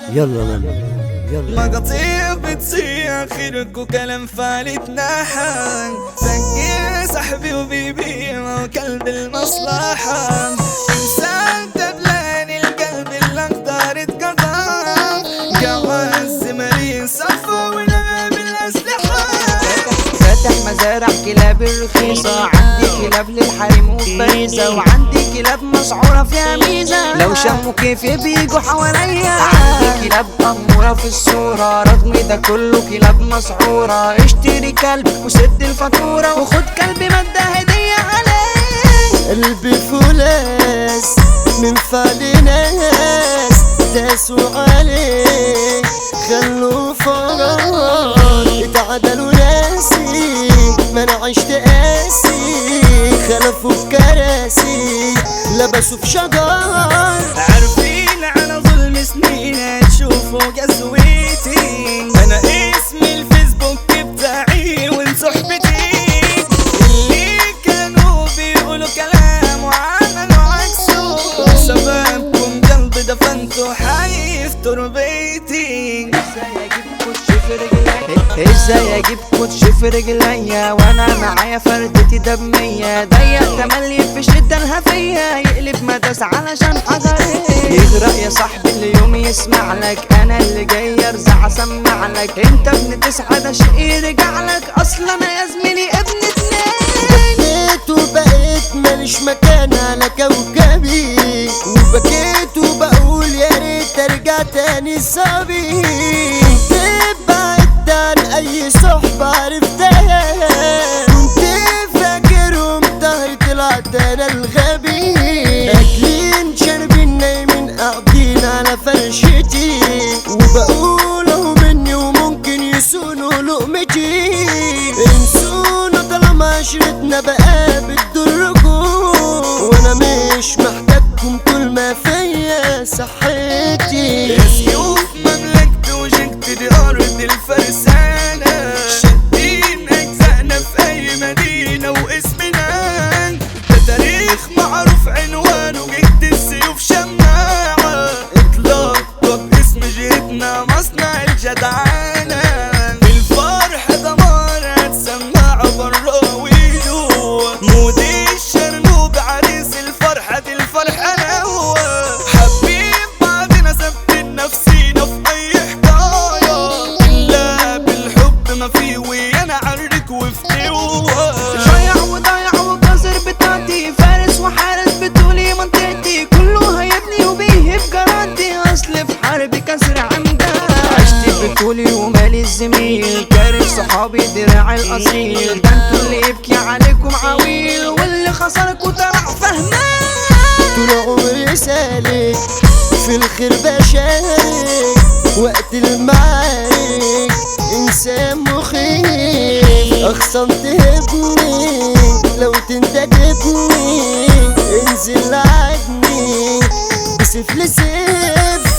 يلا لما يلا مقاطيع بتصيح خيرك وكلام فالت نحن سكر صاحبي وبيبيع وكلب المصلحة إنسان دبلان القلب اللي اقدر اتقطع جواز مليء صفا ونعم الأسلحة فاتح مزارع كلاب الرخيصة، عندي كلاب للحريم وبريزة، وعندي كلاب مسعورة فيها ميزة، لو شموا كيف بيجوا حواليا. عندي كلاب أمورة في الصورة، رغم ده كله كلاب مسعورة. اشتري كلب وسد الفاتورة، وخد كلب مادة هدية عليه. قلبي فولاس من فعل ناس داسوا عليه، خلوا فرار اتعدلوا ناسي، ما انا عشت قاسي، خلفوا بكراسي لبسوا في شجر. عارفين على ظلم سنين تشوفوا قسوتي، انا اسمي الفيسبوك بتاعي وان صحبتي اللي كانوا بيقولوا كلام وعملوا عكسه، سببكم قلبي دفنته حي في تربيتي. ازاي اجيب كوتش في رجليا وانا معايا فردتي دمية، ضيق تملي في شدة الهفية، يقلب مداس علشان حجري. يغرق يا صاحبي اليوم يسمع لك، انا اللي جاي ارزع اسمع لك. انت ابن تسعة ده شيء يرجع لك، اصلا انا يا زميلي ابن اتنين. بكيت وبقيت ماليش مكان على كوكبي، وبكيت وبقول يا ريت ارجع تاني صبي. بعدت عن اي صحبة عرفتها، كنت فاكرهم ظهري طلعت انا الغبي. اكلين شاربين نايمين قاعدين على فرشتي، وبقولوا مني وممكن يسونوا لقمتي. انسونا طالما عشرتنا بقى بتضركم، وانا مش محتاجكم طول ما فيا صحتي. يا سيوف مملكتي وجنكتي دي أرض الفرسانة، شادين أجزائنا في أي مدينة واسمنا ده تاريخ معروف عنوانه جد السيوف شماعة، اطلاق باسم جهتنا مصنع الجدعانة. بالفرح دمار هتسمع برا ويلو، مودي الشرنوب عريس الفرحة دي الفرحة نوى. حبيب بعدنا ثبتين نفسينا في أي حكاية، إلا بالحب ما في ويانا عرك وفتوى. ضيع وضيع وكسر بتاعتي، فارس وحارس بتقولي منطقتي، كله هيبني وبيهب جراتي، اصل في حرب كسر عمدها. عشت بتقولي ومالي الزميل، كارف صحابي دراع الاصيل، ده انتوا اللي يبكي عليكم عويل، واللي خسركوا طلع فهمان. طول عمري سالك في الخير بشارك، وقت المعارك انسان مخيف. اخصم تهبني لو تنتجبني، انزل عدني بسيف لسيف.